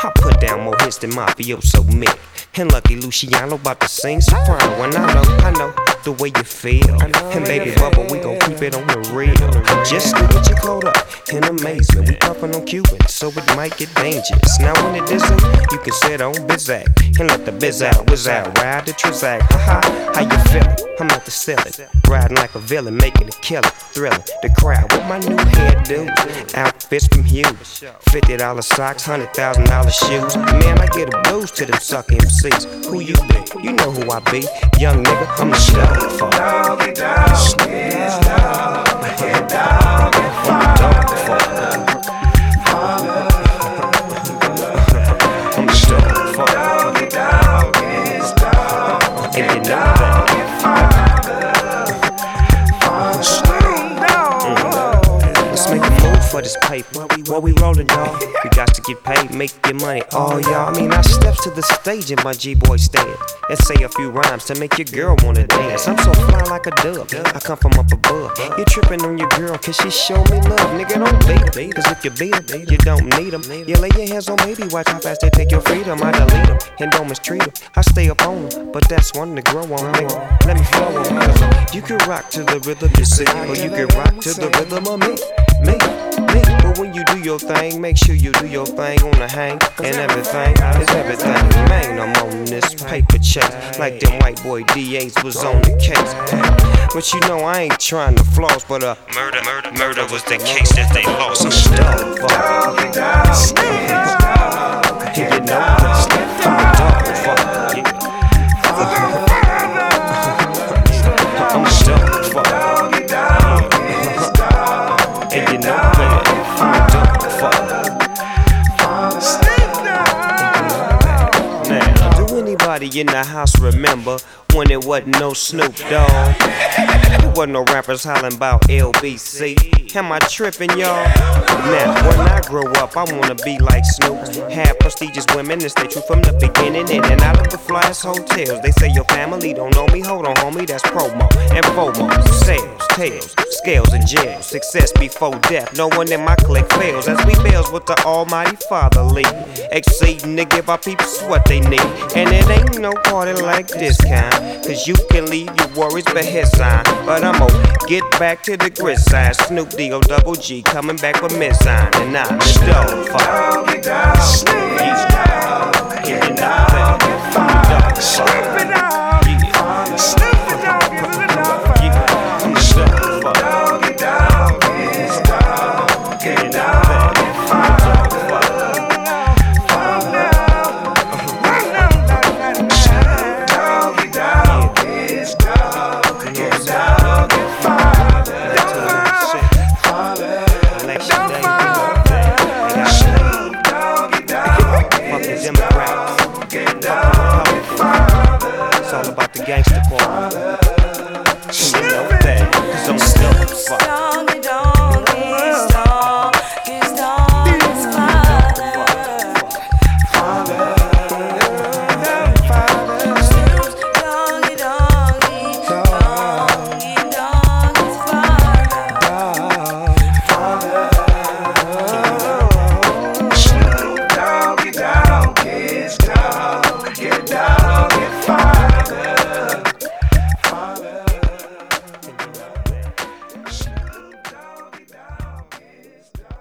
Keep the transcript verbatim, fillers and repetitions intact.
I put down more hits than Mafioso Mick. And Lucky Luciano about to sing soprano. And I know, I know the way you feel. And baby bubba, we gon' keep it on the real. Just look at your caught up in amazement. We puffin' on Cuban, so it might get dangerous. Now when it isn't, you can sit on Bizak and let the biz out, whiz out, ride the Trizac. Ha ha, how you feelin'? I'm at the ceiling, riding like a villain, making it killer, thrilling the crowd with my new hairdo. Outfits from Hughes, fifty dollar socks, one hundred thousand dollar shoes. Man, I get a blues to them suck M Cs. Who you be? You know who I be. Young nigga, I'm the show. Fuck. Doggy dog, it's dog, head dog, and father. I'm the show. Fuck. Doggy dog, it's dog, And you know dog, that. and father. Let's make a move for this paper. What we rollin', dawg? We got to get paid, make your money. Oh, y'all, I mean, I steps to the stage in my G-boy stand and say a few rhymes to make your girl wanna dance. I'm so fly like a dove, I come from up above. You trippin' on your girl cause she show me love. Nigga, don't beat her, cause if you beat her, you don't need them. You lay your hands on me, watch how fast they take your freedom. I delete them and don't mistreat them. I stay up on them, but that's one to grow on me. Let me flow on cause you can rock to the rhythm you see, or you can rock to the rhythm of me. Me, me, but when you do your thing, make sure you do your thing on the hang. And everything is everything. Man, I'm on this paper chase, like them white boy D As was on the case. But you know I ain't trying to floss, but uh, murder, murder, murder was the case that they lost. I'm stuck, fuck. Doggy dog, it's dog, You head know dog, this, and I'm a dog, fuck. Yeah. I'm stuck, fuck. doggy dog, it's dog, And you know that I'm a dog, fuck. Now, do anybody in the house remember when it wasn't no Snoop Dogg? It wasn't no rappers hollering about L B C. Am I tripping, y'all? Now, when I grow up, I wanna be like Snoop. Have prestigious women and stay true from the beginning. In and out of the flyest hotels. They say your family don't know me. Hold on, homie, that's promo. And FOMO, sales, tails, scales and jails. Success before death. No one in my clique fails. As we bells with the almighty father lead. Exceeding to give our people what they need. And it ain't no party like this kind. Cause you can leave your worries but his sign. But I'm gonna get back to the grid side. Snoop D O double G coming back with Mizzine. And I'm stoked. doggy dog,